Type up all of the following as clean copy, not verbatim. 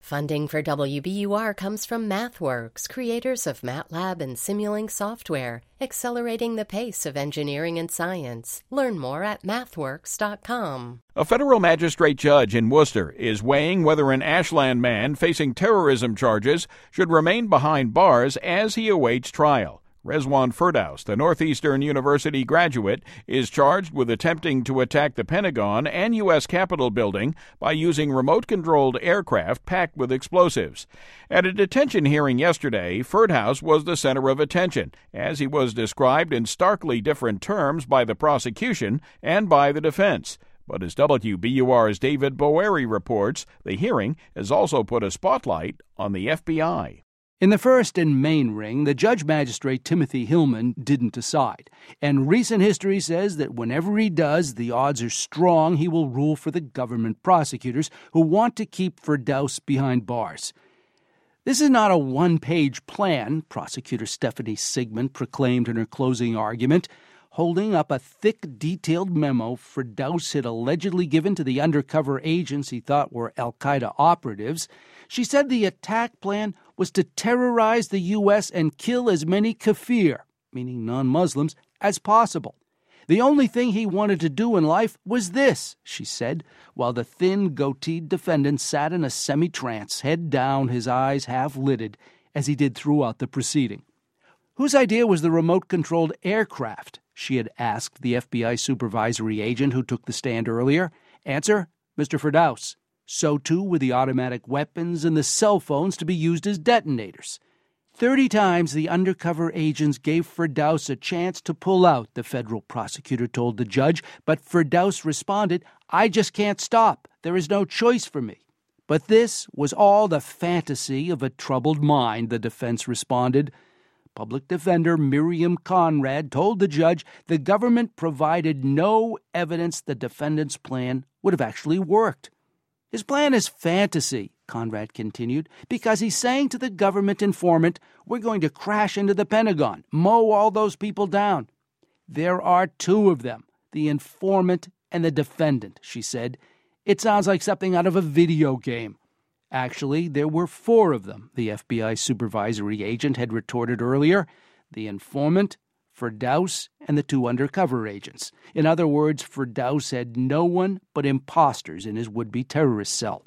Funding for WBUR comes from MathWorks, creators of MATLAB and Simulink software, accelerating the pace of engineering and science. Learn more at mathworks.com. A federal magistrate judge in Worcester is weighing whether an Ashland man facing terrorism charges should remain behind bars as he awaits trial. Rezwan Firdaus, the Northeastern University graduate, is charged with attempting to attack the Pentagon and U.S. Capitol building by using remote-controlled aircraft packed with explosives. At a detention hearing yesterday, Firdaus was the center of attention, as he was described in starkly different terms by the prosecution and by the defense. But as WBUR's David Boeri reports, the hearing has also put a spotlight on the FBI. In the first and main ring, the judge-magistrate Timothy Hillman didn't decide, and recent history says that whenever he does, the odds are strong he will rule for the government prosecutors who want to keep Firdaus behind bars. This is not a one-page plan, prosecutor Stephanie Sigmund proclaimed in her closing argument, holding up a thick, detailed memo Firdaus had allegedly given to the undercover agents he thought were al-Qaeda operatives. She said the attack plan was to terrorize the U.S. and kill as many kafir, meaning non-Muslims, as possible. The only thing he wanted to do in life was this, she said, while the thin, goateed defendant sat in a semi-trance, head down, his eyes half-lidded, as he did throughout the proceeding. Whose idea was the remote-controlled aircraft? She had asked the FBI supervisory agent who took the stand earlier. Answer, Mr. Firdaus. So too were the automatic weapons and the cell phones to be used as detonators. 30 times the undercover agents gave Firdaus a chance to pull out, the federal prosecutor told the judge, but Firdaus responded, I just can't stop. There is no choice for me. But this was all the fantasy of a troubled mind, the defense responded. Public defender Miriam Conrad told the judge the government provided no evidence the defendant's plan would have actually worked. His plan is fantasy, Conrad continued, because he's saying to the government informant, we're going to crash into the Pentagon, mow all those people down. There are two of them, the informant and the defendant, she said. It sounds like something out of a video game. Actually, there were 4 of them, the FBI supervisory agent had retorted earlier. The informant, Firdaus, and the 2 undercover agents. In other words, Firdaus had no one but imposters in his would-be terrorist cell.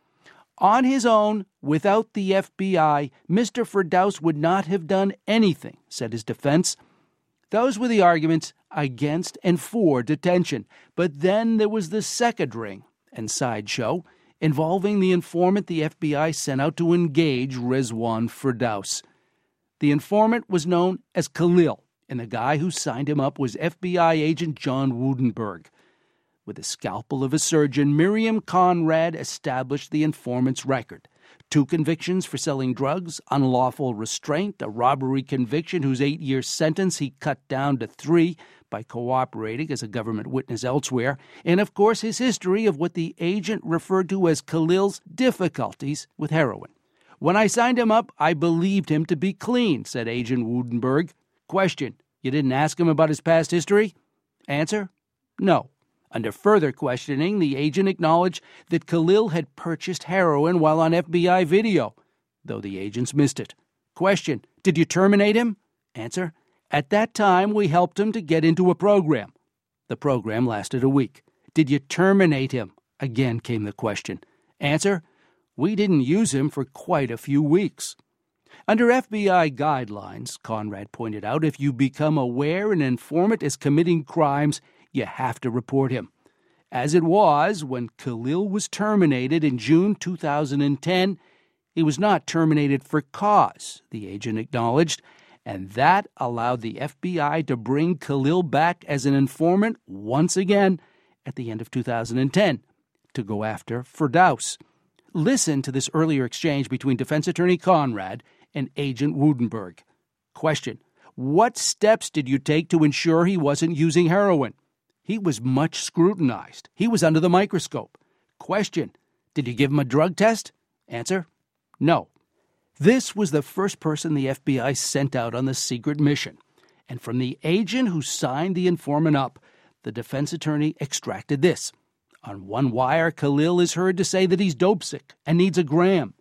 On his own, without the FBI, Mr. Firdaus would not have done anything, said his defense. Those were the arguments against and for detention. But then there was the second ring and sideshow involving the informant the FBI sent out to engage Rezwan Firdaus. The informant was known as Khalil, and the guy who signed him up was FBI agent John Woodenberg. With the scalpel of a surgeon, Miriam Conrad established the informant's record. 2 convictions for selling drugs, unlawful restraint, a robbery conviction whose 8-year sentence he cut down to 3 by cooperating as a government witness elsewhere, and of course his history of what the agent referred to as Khalil's difficulties with heroin. When I signed him up, I believed him to be clean, said Agent Woodenberg. Question, you didn't ask him about his past history? Answer, no. Under further questioning, the agent acknowledged that Khalil had purchased heroin while on FBI video, though the agents missed it. Question, did you terminate him? Answer, at that time we helped him to get into a program. The program lasted a week. Did you terminate him? Again came the question. Answer, we didn't use him for quite a few weeks. Under FBI guidelines, Conrad pointed out, if you become aware an informant is committing crimes, you have to report him. As it was, when Khalil was terminated in June 2010, he was not terminated for cause, the agent acknowledged, and that allowed the FBI to bring Khalil back as an informant once again at the end of 2010 to go after Firdaus. Listen to this earlier exchange between defense attorney Conrad and Agent Woodenberg. Question, what steps did you take to ensure he wasn't using heroin? He was much scrutinized. He was under the microscope. Question, did you give him a drug test? Answer, no. This was the first person the FBI sent out on the secret mission. And from the agent who signed the informant up, the defense attorney extracted this. On one wire, Khalil is heard to say that he's dope sick and needs a gram.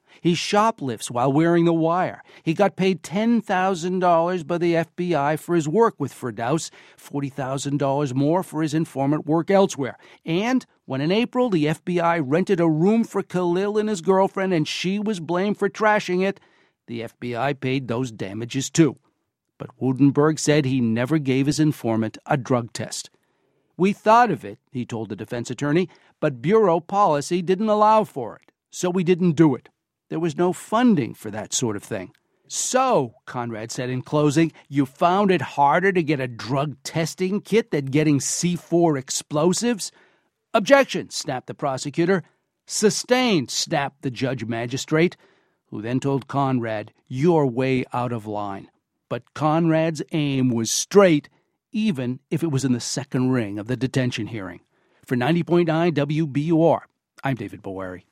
He shoplifts while wearing the wire. He got paid $10,000 by the FBI for his work with Firdaus, $40,000 more for his informant work elsewhere. And when in April the FBI rented a room for Khalil and his girlfriend and she was blamed for trashing it, the FBI paid those damages too. But Woudenberg said he never gave his informant a drug test. We thought of it, he told the defense attorney, but bureau policy didn't allow for it, so we didn't do it. There was no funding for that sort of thing. So, Conrad said in closing, you found it harder to get a drug testing kit than getting C4 explosives? Objection, snapped the prosecutor. Sustained, snapped the judge magistrate, who then told Conrad, you're way out of line. But Conrad's aim was straight, even if it was in the second ring of the detention hearing. For 90.9 WBUR, I'm David Boeri.